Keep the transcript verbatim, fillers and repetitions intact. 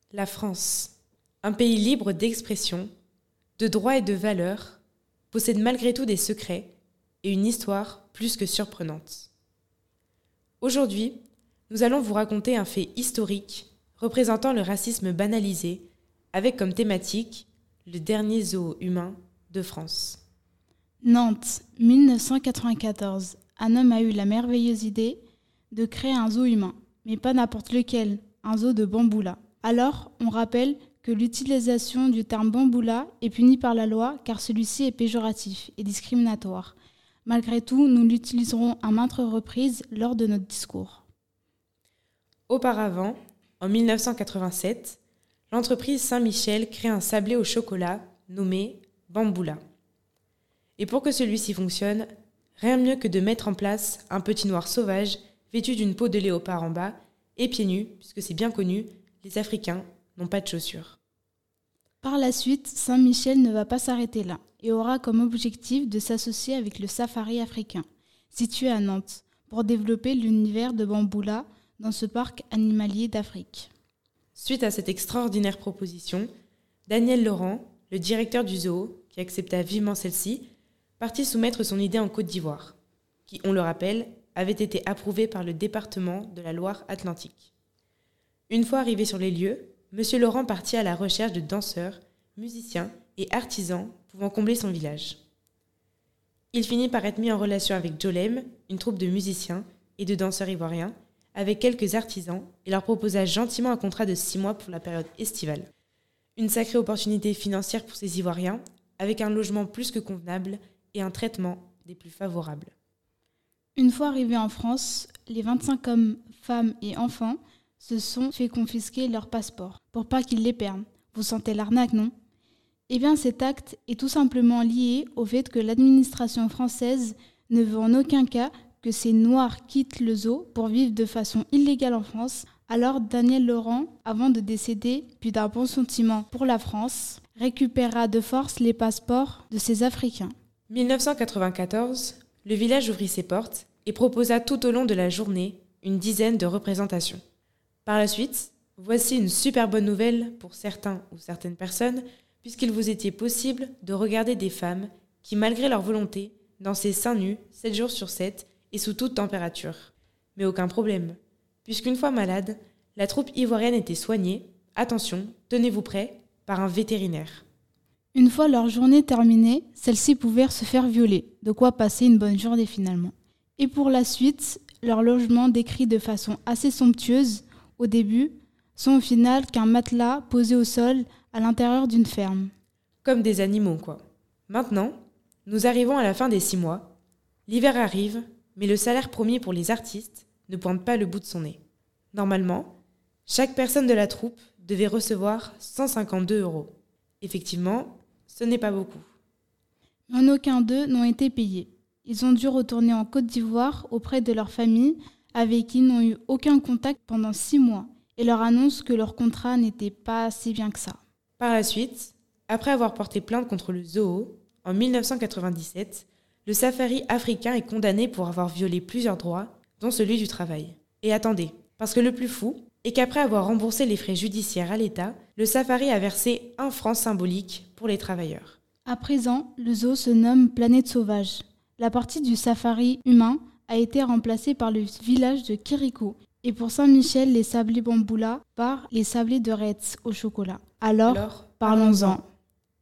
La France, un pays libre d'expression, de droits et de valeurs, possède malgré tout des secrets et une histoire plus que surprenante. Aujourd'hui, nous allons vous raconter un fait historique représentant le racisme banalisé, avec comme thématique le dernier zoo humain de France. Nantes, mille neuf cent quatre-vingt-quatorze. Un homme a eu la merveilleuse idée de créer un zoo humain, mais pas n'importe lequel, un zoo de bamboula. Alors, on rappelle que l'utilisation du terme bamboula est punie par la loi car celui-ci est péjoratif et discriminatoire. Malgré tout, nous l'utiliserons à maintes reprises lors de notre discours. Auparavant, en mille neuf cent quatre-vingt-sept, l'entreprise Saint-Michel crée un sablé au chocolat nommé Bamboula. Et pour que celui-ci fonctionne, rien mieux que de mettre en place un petit noir sauvage vêtu d'une peau de léopard en bas et pieds nus, puisque c'est bien connu, les Africains n'ont pas de chaussures. Par la suite, Saint-Michel ne va pas s'arrêter là et aura comme objectif de s'associer avec le Safari africain, situé à Nantes, pour développer l'univers de Bamboula dans ce parc animalier d'Afrique. Suite à cette extraordinaire proposition, Daniel Laurent, le directeur du zoo, qui accepta vivement celle-ci, partit soumettre son idée en Côte d'Ivoire, qui, on le rappelle, avait été approuvée par le département de la Loire-Atlantique. Une fois arrivé sur les lieux, M. Laurent partit à la recherche de danseurs, musiciens et artisans pouvant combler son village. Il finit par être mis en relation avec Jolem, une troupe de musiciens et de danseurs ivoiriens, avec quelques artisans et leur proposa gentiment un contrat de six mois pour la période estivale. Une sacrée opportunité financière pour ces Ivoiriens, avec un logement plus que convenable et un traitement des plus favorables. Une fois arrivés en France, les vingt-cinq hommes, femmes et enfants se sont fait confisquer leurs passeports pour pas qu'ils les perdent. Vous sentez l'arnaque, non ? Eh bien, cet acte est tout simplement lié au fait que l'administration française ne veut en aucun cas que ces Noirs quittent le zoo pour vivre de façon illégale en France. Alors Daniel Laurent, avant de décéder, puis d'un bon sentiment pour la France, récupéra de force les passeports de ces Africains. mille neuf cent quatre-vingt-quatorze, le village ouvrit ses portes et proposa tout au long de la journée une dizaine de représentations. Par la suite, voici une super bonne nouvelle pour certains ou certaines personnes, puisqu'il vous était possible de regarder des femmes qui, malgré leur volonté, dansaient seins nus, sept jours sur sept et sous toute température. Mais aucun problème, puisqu'une fois malade, la troupe ivoirienne était soignée, attention, tenez-vous prêts, par un vétérinaire. Une fois leur journée terminée, celles-ci pouvaient se faire violer, de quoi passer une bonne journée finalement. Et pour la suite, leurs logements décrits de façon assez somptueuse, au début, sont au final qu'un matelas posé au sol à l'intérieur d'une ferme. Comme des animaux, quoi. Maintenant, nous arrivons à la fin des six mois. L'hiver arrive, mais le salaire promis pour les artistes ne pointe pas le bout de son nez. Normalement, chaque personne de la troupe devait recevoir cent cinquante-deux euros. Effectivement, ce n'est pas beaucoup. Mais aucun d'eux n'ont été payés. Ils ont dû retourner en Côte d'Ivoire auprès de leur famille, avec qui ils n'ont eu aucun contact pendant six mois, et leur annoncent que leur contrat n'était pas assez bien que ça. Par la suite, après avoir porté plainte contre le zoo, en mille neuf cent quatre-vingt-dix-sept, le safari africain est condamné pour avoir violé plusieurs droits, dont celui du travail. Et attendez, parce que le plus fou est qu'après avoir remboursé les frais judiciaires à l'État, le safari a versé un franc symbolique pour les travailleurs. À présent, le zoo se nomme Planète Sauvage. La partie du safari humain a été remplacée par le village de Kirikou. Et pour Saint-Michel, les sablés Bamboula par les sablés de Retz au chocolat. Alors, Alors parlons-en.